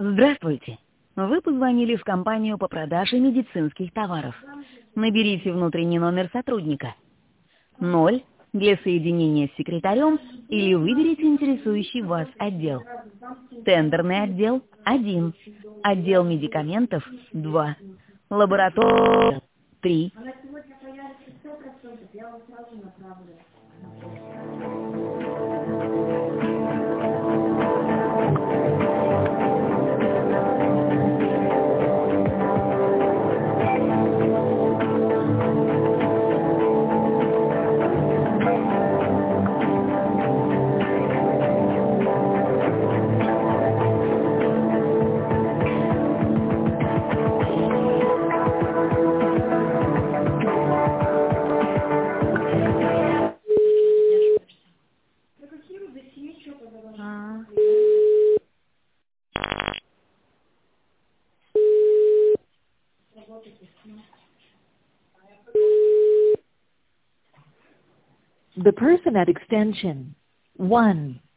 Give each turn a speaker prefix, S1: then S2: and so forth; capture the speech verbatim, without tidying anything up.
S1: Здравствуйте. Вы позвонили в компанию по продаже медицинских товаров. Наберите внутренний номер сотрудника. ноль для соединения с секретарем или выберите интересующий вас отдел. Тендерный отдел – один. Отдел медикаментов – два. Лаборатория – три.
S2: А.
S3: The person at extension one